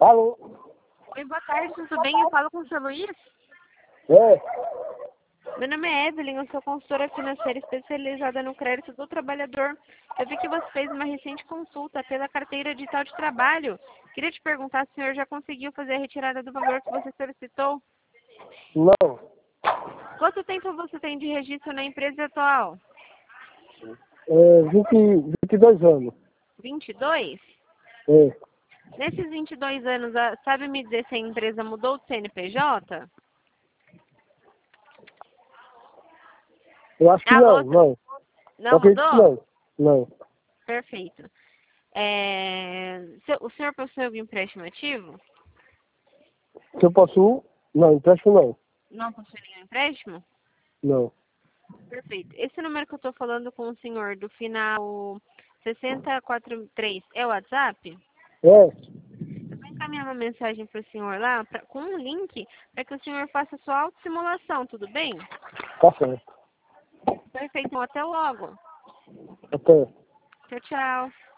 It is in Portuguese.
Alô? Oi, boa tarde, tudo bem? Eu falo com o seu Luiz? É? Meu nome é Evelyn, eu sou consultora financeira especializada no crédito do trabalhador. Eu vi que você fez uma recente consulta pela carteira digital de trabalho. Queria te perguntar se o senhor já conseguiu fazer a retirada do valor que você solicitou? Não. Quanto tempo você tem de registro na empresa atual? 22 anos. 22? É. Nesses 22 anos, sabe me dizer se a empresa mudou de CNPJ? Eu acho que Alô? não. Eu Não acredito que mudou? não. Perfeito. O senhor possui algum empréstimo ativo? Se eu posso? Não, empréstimo não. Não possui nenhum empréstimo? Não. Perfeito. Esse número que eu estou falando com o senhor do final 6043 é o WhatsApp? É? Eu vou encaminhar uma mensagem para o senhor lá com um link para que o senhor faça a sua autossimulação, tudo bem? Tá certo. Perfeito. Então, até logo. Até. Tchau, tchau.